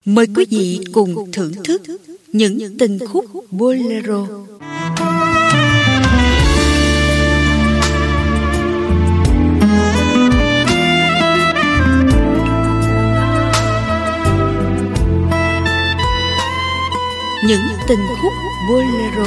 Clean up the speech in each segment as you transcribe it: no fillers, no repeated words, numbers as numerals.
Mời quý vị cùng thưởng thức những tình khúc bolero. Những tình khúc bolero.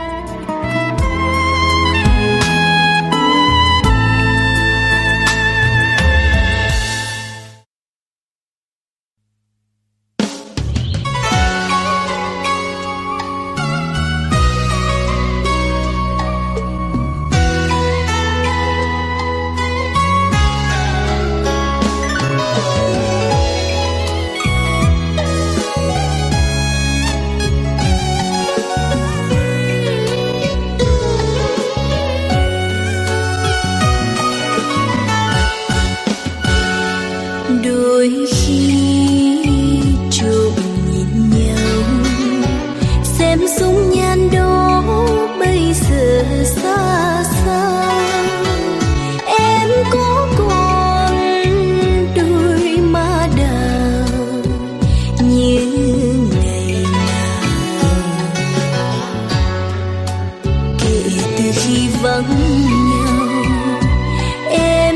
Đôi khi trộm nhìn nhau, xem dung nhan đó bây giờ xa xa. Em có còn đôi má đào như ngày nào? Kể từ khi vắng nhau, em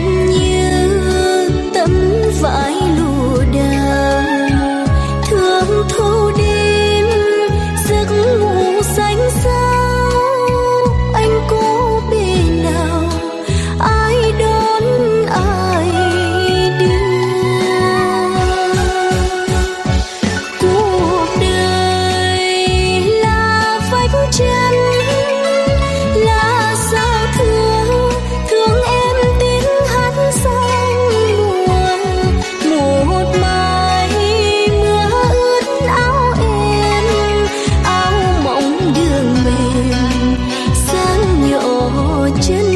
vải lụa đào thương thâu đêm giấc ngủ xanh xao. Anh có bên nào ai đón ai đưa? Cuộc đời là vách chân, là sao thương thương em tiếng hát xanh. Một mai mưa ướt áo em, áo mỏng đường mềm sáng nhỏ chân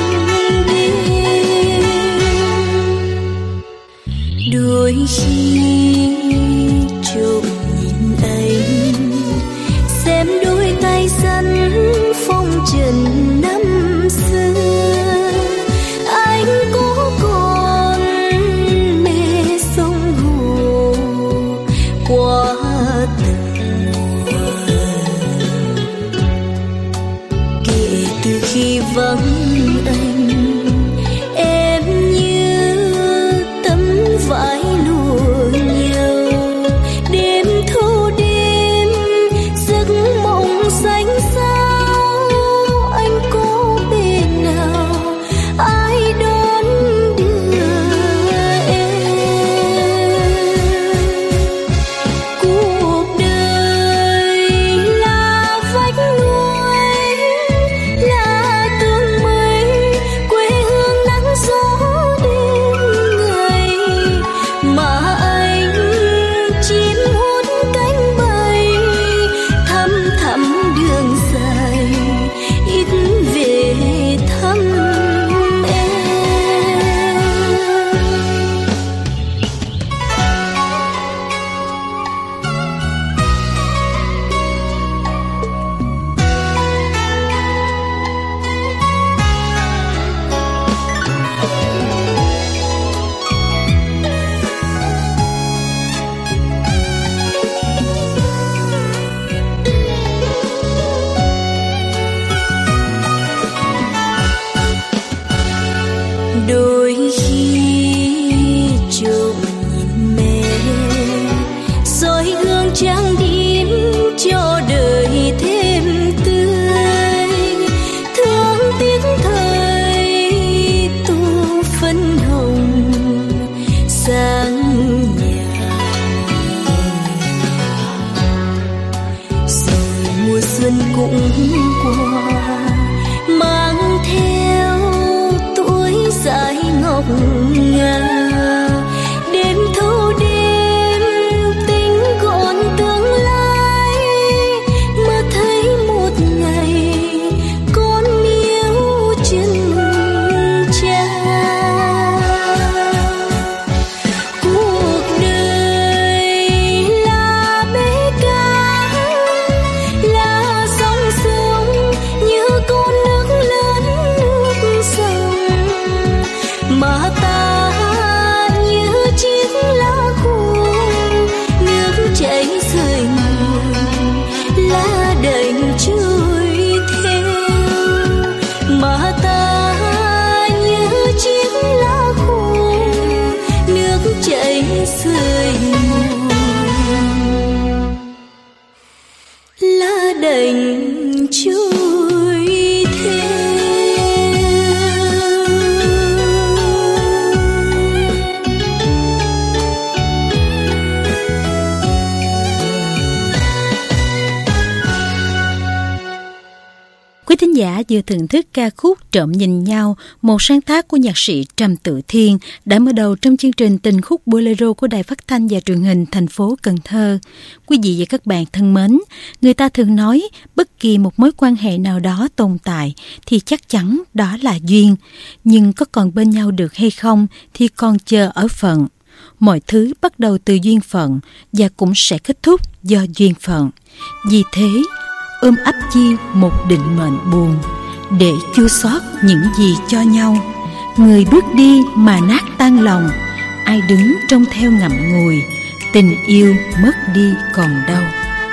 đêm. Đôi khi trộm nhìn anh, xem đôi tay săn phong trần năm xưa. Anh có còn mê sông Hồ qua từng mùa? Kể từ khi vắng anh, em như tấm vải lụa nhau. Đêm thâu đêm giấc mộng xanh xao. Anh có bên nào ai đón đưa em? Cuộc đời là vách núi, là tường mây, quê hương nắng gió đêm ngày. Mà anh chim hút cánh bay, thăm thẳm đường dài, ít về thăm em. Đôi khi trộm nhìn mẹ, soi gương trang điểm cho đời thêm tươi. Thương tiếc thời tu phấn hồng sáng nhà. Rồi mùa xuân cũng qua, mang theo tuổi dài ngọc ngà. Đêm thâu đêm tính gọn tương lai, mà thấy một ngày con níu chân cha. Cuộc đời là bể cá, là dòng sông như giả vừa thưởng thức ca khúc Trộm Nhìn Nhau, một sáng tác của nhạc sĩ Trầm Tự Thiên, đã mở đầu trong chương trình Tình Khúc Bolero của Đài Phát thanh và Truyền hình thành phố Cần Thơ. Quý vị và các bạn thân mến, người ta thường nói bất kỳ một mối quan hệ nào đó tồn tại thì chắc chắn đó là duyên, nhưng có còn bên nhau được hay không thì còn chờ ở phận. Mọi thứ bắt đầu từ duyên phận và cũng sẽ kết thúc do duyên phận. Vì thế, ôm ấp chi một định mệnh buồn, để chua xót những gì cho nhau. Người bước đi mà nát tan lòng, ai đứng trông theo ngậm ngùi, tình yêu mất đi còn đâu.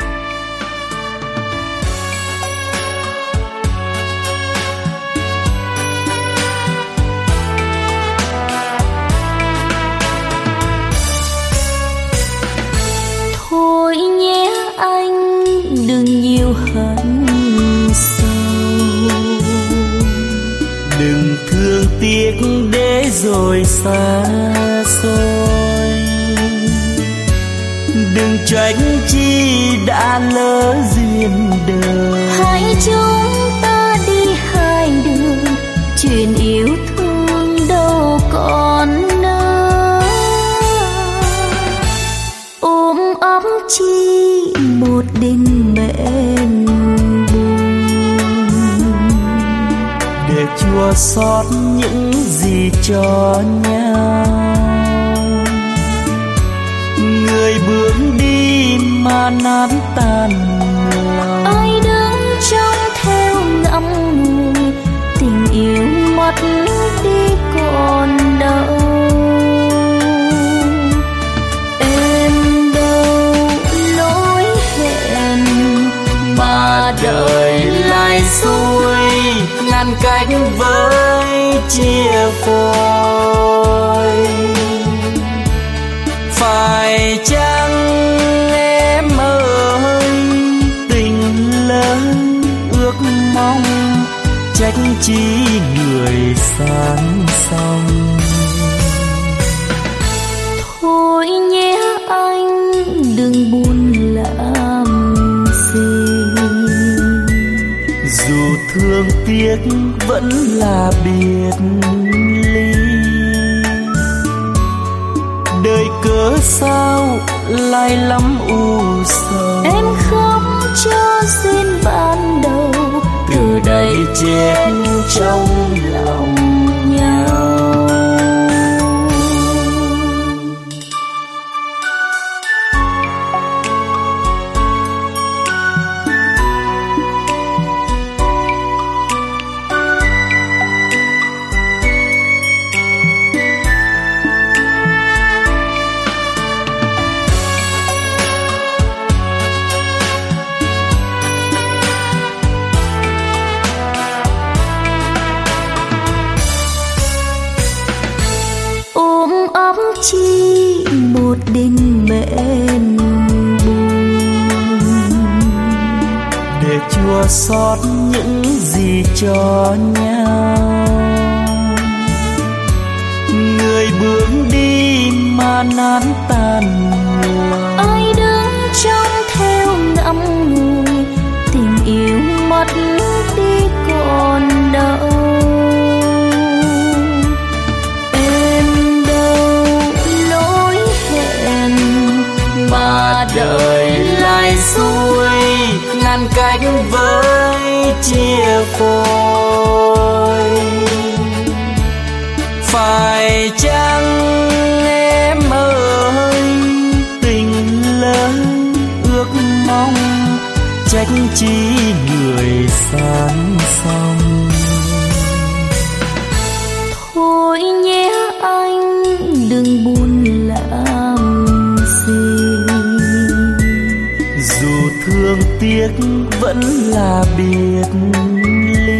Thôi nhé anh, đừng nhiều hận sâu, đừng thương tiếc để rồi xa xôi, đừng tránh chi đã lỡ duyên đời. hãy chúng ta đi hai đường, chuyện yêu thương đâu còn nữa. Ôm ấp chi một đêm mệnh buồn, để chua xót những gì cho nhau. Người bước đi mà nát tan lòng, ai đứng trông theo ngậm ngùi, tình yêu mất đi còn đâu. Em đâu lối hẹn mà đời lại xuôi ngăn cách với chia phôi. Phải chăng em ơi, tình lớn ước mong trách chi người sáng song. thôi nhé anh, đừng buồn làm gì, dù thương tiếc vẫn là biệt ly. Đời cớ sao lại lắm u sầu, em khóc cho duyên ban đầu, từ đây chết trong lòng nhau. chi một đêm mệnh buồn, để chua xót những gì cho nhau. Người bước đi mà nát tan lòng, ai đứng trông theo ngậm ngùi, tình yêu mất đi còn đâu. Mà đời lại xuôi ngăn cách với chia phôi. Phải chăng em ơi, tình lớn ước mong trách chi người sáng song. Thôi nhé anh, đừng buồn làm dù thương tiếc vẫn là biệt ly.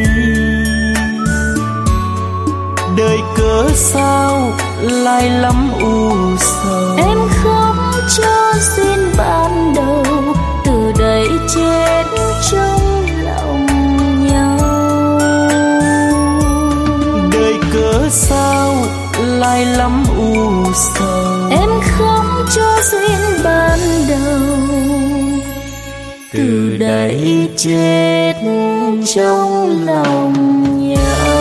Đời cớ sao lại lắm u sầu, em khóc cho duyên ban đầu, từ đây chết trong lòng nhau. đời cớ sao lại lắm u sầu, em khóc cho duyên ban đầu, từ đây chết trong lòng nhau.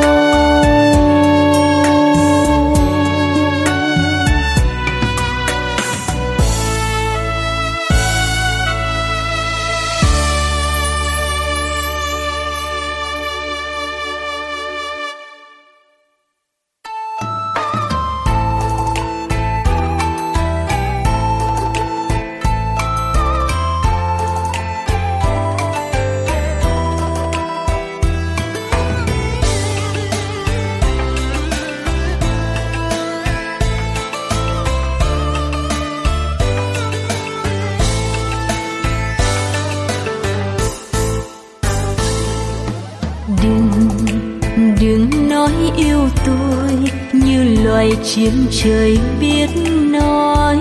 Đừng nói yêu tôi như loài chim trời biết nói.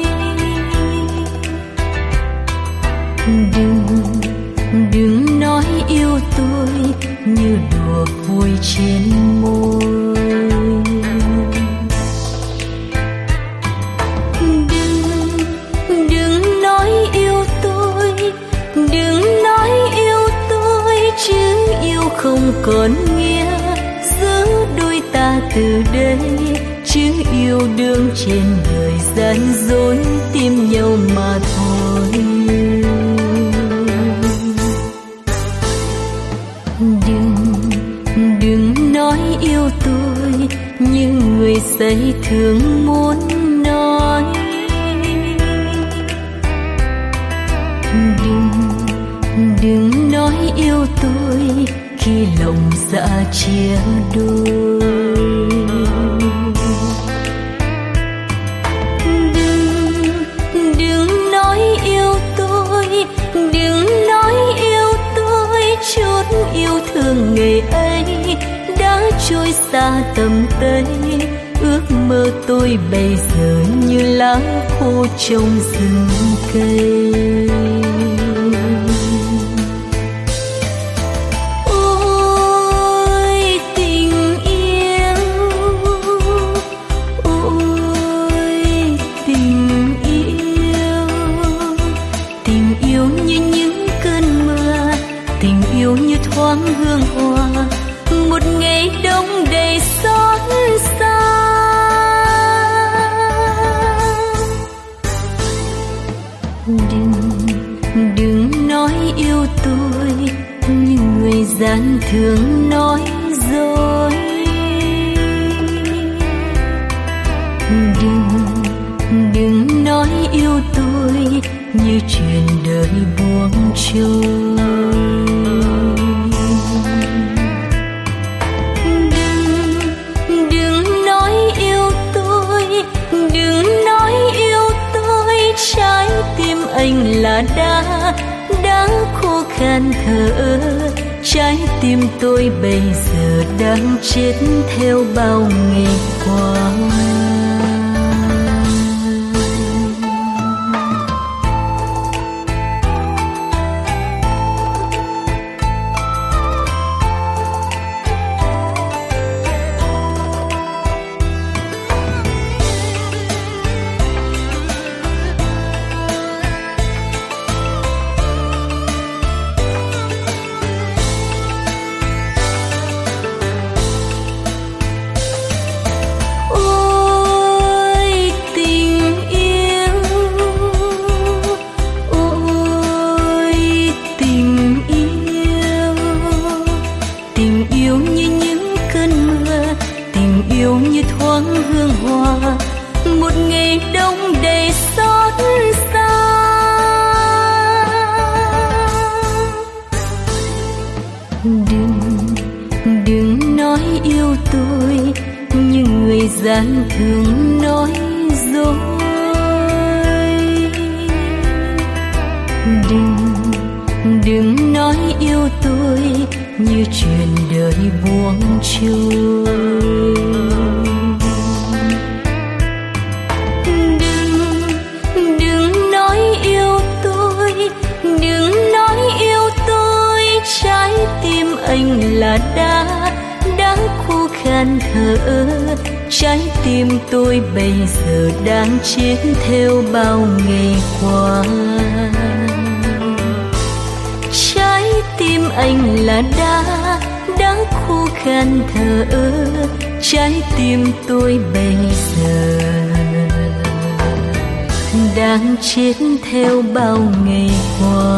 Đừng nói yêu tôi như đùa vui trên môi. Đừng nói yêu tôi, đừng nói yêu tôi, chứ yêu không còn nghĩa giữ đôi ta từ đây. Chứ yêu đương trên đời gian dối tìm nhau mà thôi. Đừng nói yêu tôi như người say thường muốn nói. Đừng nói yêu tôi khi lòng dạ chia đôi. Đừng nói yêu tôi, đừng nói yêu tôi, chút yêu thương ngày ấy đã trôi xa tầm tay. Ước mơ tôi bây giờ như lá khô trong rừng cây. Thoáng hương hoa một ngày đông đầy xót xa. Đừng nói yêu tôi như người gian thường nói dối. Đừng nói yêu tôi như chuyện đời buông trôi. Anh là đá khô khan thở. Trái tim tôi bây giờ đang chết theo bao ngày qua. Đừng nói yêu tôi như người gian thường nói dối. Đừng nói yêu tôi như chuyện đời buông trôi. Đừng nói yêu tôi, đừng nói yêu tôi. Trái tim anh là đá khô khan thở. Trái tim tôi bây giờ đang chết theo bao ngày qua. anh là đá khô khan thờ ơ, trái tim tôi bây giờ đang chết theo bao ngày qua.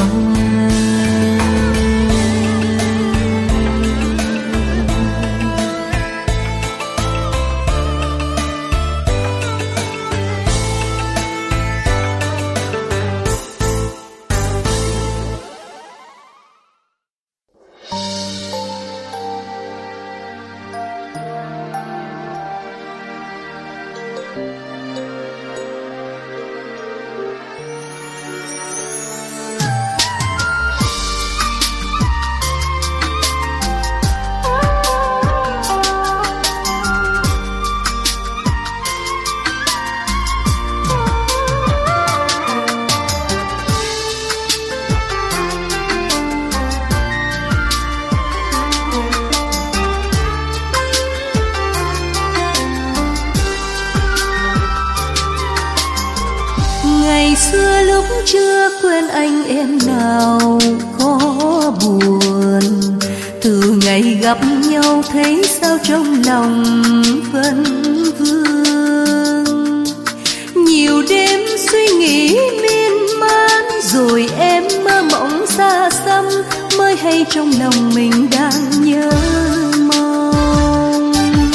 Ngày xưa lúc chưa quen anh em nào có buồn, từ ngày gặp nhau thấy sao trong lòng vẫn vương. Nhiều đêm suy nghĩ miên man, rồi em mơ mộng xa xăm, mới hay trong lòng mình đang nhớ mong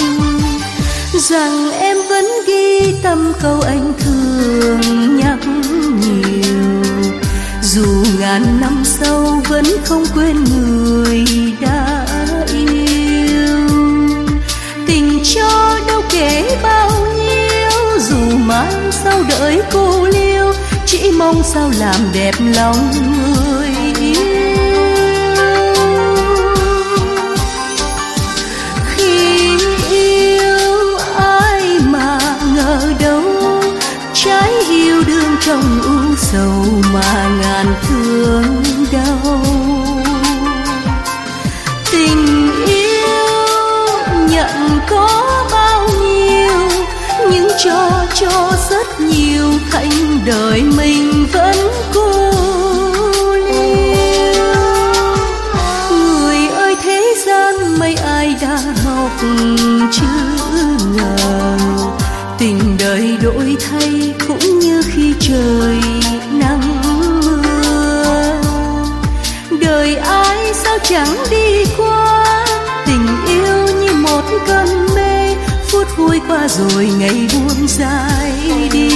rằng em vẫn ghi tâm câu anh thường nhắc nhiều. Dù ngàn năm sau vẫn không quên người đã yêu. Tình cho đâu kể bao nhiêu, dù mang sau đợi cô liêu, chỉ mong sao làm đẹp lòng người yêu. Khi yêu ai mà ngờ đâu, trái hiu đương trong u sầu mà ngàn thương đau. Tình yêu nhận có bao nhiêu, nhưng cho rất nhiều, thành đời mình vẫn cô liêu. Người ơi thế gian mấy ai đã học chứ ngờ, tình đời đổi thay cũng như khi trời nắng mưa. Đời ai sao chẳng đi qua, tình yêu như một cơn mê, phút vui qua rồi ngày buông dài đi.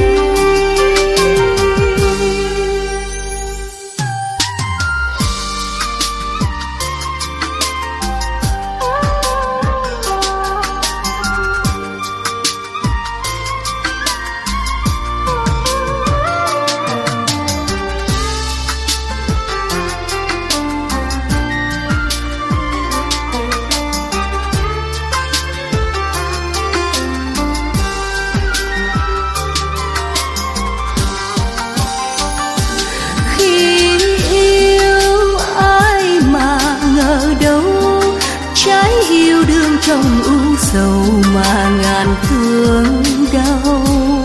Trong u sầu mà ngàn thương đau.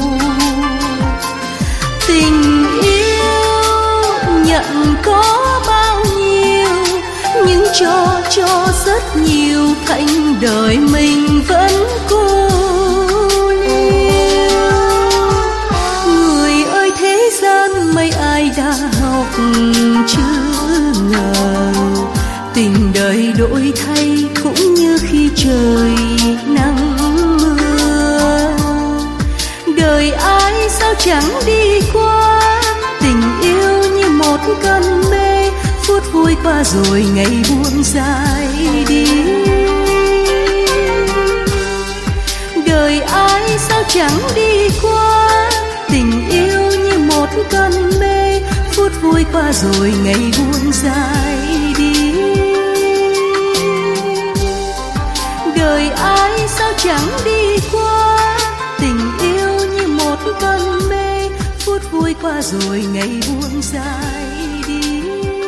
Tình yêu nhận có bao nhiêu, nhưng cho rất nhiều, thành đời mình vẫn cô liêu. Người ơi thế gian mấy ai đã học chứ ngờ, tình đời đổi thay cũng như khi trời nắng mưa. Đời ai sao chẳng đi qua, tình yêu như một cơn mê, phút vui qua rồi ngày buông dài đi. Đời ai sao chẳng đi qua, tình yêu như một cơn mê, phút vui qua rồi ngày buông dài đi. Đời ai sao chẳng đi qua, tình yêu như một cơn mê, phút vui qua rồi ngày buông dài đi.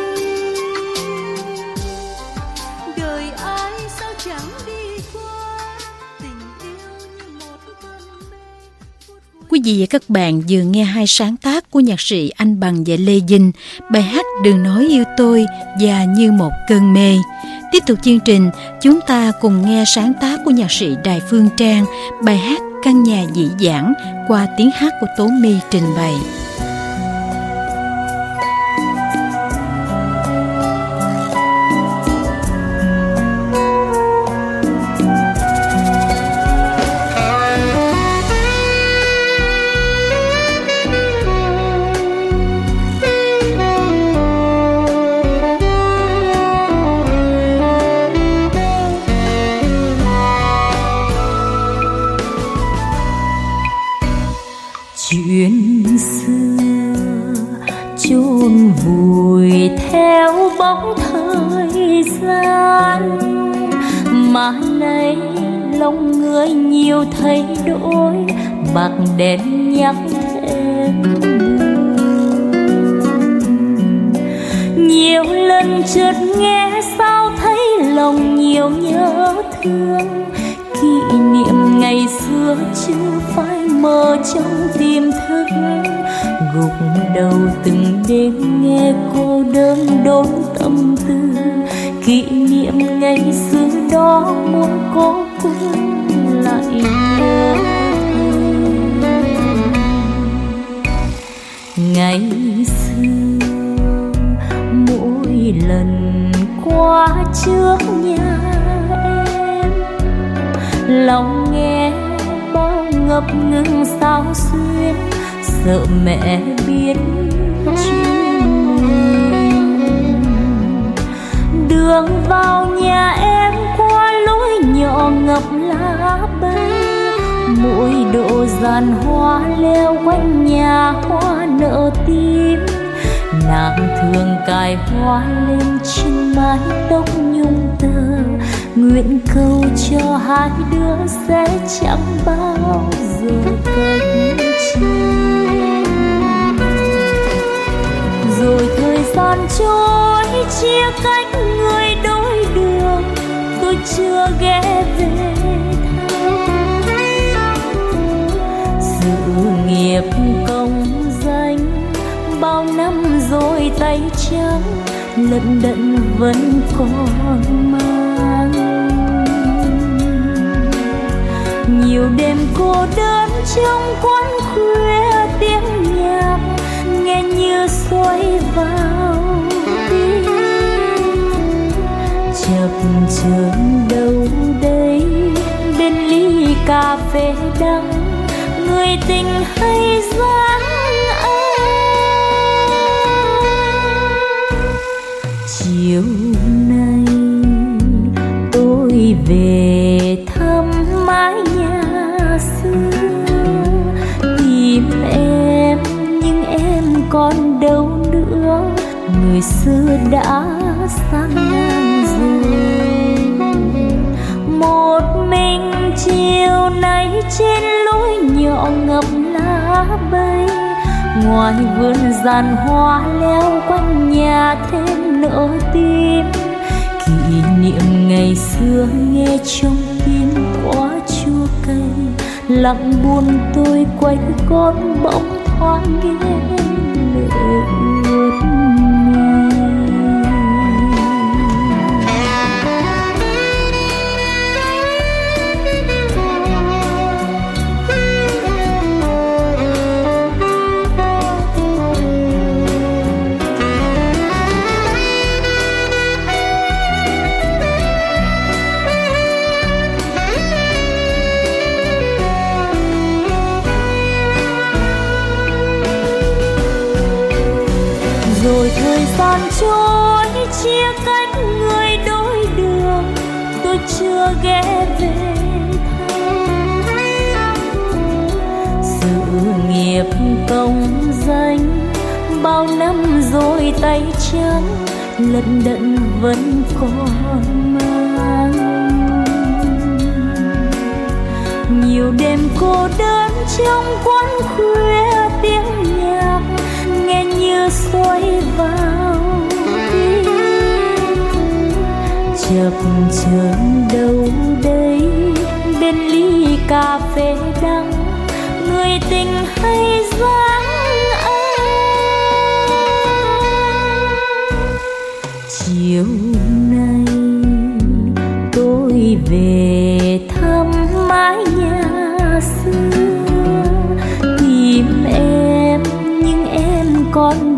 Đời ai sao chẳng đi qua, tình yêu như một cơn mê. Quý vị và các bạn vừa nghe hai sáng tác của nhạc sĩ Anh Bằng và Lê Dinh, bài hát Đừng Nói Yêu Tôi và Như Một Cơn Mê. Tiếp tục chương trình, chúng ta cùng nghe sáng tác của nhạc sĩ Đài Phương Trang, bài hát Căn Nhà Dĩ Dãn qua tiếng hát của Tố My trình bày. Chuyện xưa chôn vùi theo bóng thời gian, mà nay lòng người nhiều thay đổi, bạc đèn nhắc thêm nhiều lần chợt nghe sao thấy lòng nhiều nhớ thương. Kỷ niệm ngày xưa chưa phải mơ trong tiềm thức, gục đầu từng đêm nghe cô đơn đốn tâm tư. Kỷ niệm ngày xưa đó muốn cô cũng lại nhớ. Ngày xưa mỗi lần qua trước nhà em, lòng nghe bao ngập ngừng sao xuyên, sợ mẹ biết chuyện. Đường vào nhà em qua lối nhỏ ngập lá bay, mỗi độ giàn hoa leo quanh nhà hoa nở tím. Nàng thường cài hoa lên trên mái tóc nhung tơ, nguyện cầu cho hai đứa sẽ chẳng bao giờ cách chia. Rồi thời gian trôi chia cách người đôi đường, tôi chưa ghé về thăm. Sự nghiệp công danh bao năm rồi tay trắng, lận đận vẫn còn mang. Nhiều đêm cô đơn trong quán khuya, tiếng nhạc nghe như xoay vào tim. Chập chờn đâu đây bên ly cà phê đắng, người tình hay dáng anh. Chiều nay tôi về thăm mái nhà xưa, tìm em nhưng em còn đâu nữa, người xưa đã sang ngang rồi. Một mình chiều nay trên lối nhỏ ngập lá bay, ngoài vườn giàn hoa leo quanh nhà thêm nở tim. Kỷ niệm ngày xưa nghe trong tim quá chua cay, lặng buồn tôi quanh con bỗng thoáng nghe lệ ướt mi. Rồi thời gian trôi chia cách người đôi đường, tôi chưa ghé về thăm. Sự nghiệp công danh bao năm rồi tay trắng, lận đận vẫn còn mang. Nhiều đêm cô đơn trong quán khuya, tiếng nhạc nghe như xoay vào tim. Chập chờn đâu đây bên ly cà phê đắng, người tình hay dáng anh.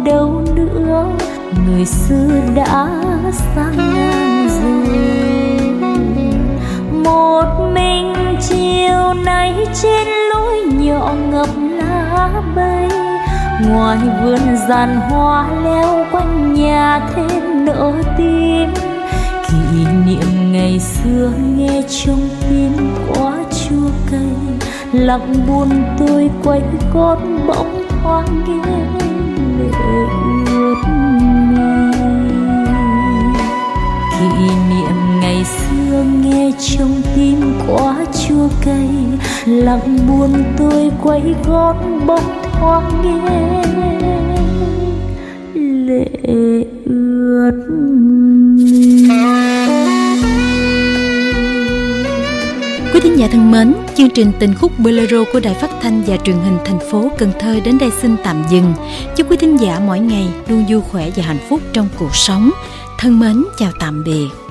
đâu nữa, người xưa đã sang ngang rồi. Một mình chiều nay trên lối nhỏ ngập lá bay, ngoài vườn giàn hoa leo quanh nhà thêm nở tim. Kỷ niệm ngày xưa nghe trong tim quá chua cay, lặng buồn tôi quay gót bỗng thoáng nghe lệ ướt mi. Kỷ niệm ngày xưa nghe trong tim quá chua cay, lặng buồn tôi quay gót bỗng thoáng nghe lệ ướt mi. Quý thính giả thân mến, chương trình Tình khúc Bolero của Đài Phát thanh và Truyền hình thành phố Cần Thơ đến đây xin tạm dừng. Chúc quý thính giả mỗi ngày luôn vui khỏe và hạnh phúc trong cuộc sống. Thân mến, chào tạm biệt.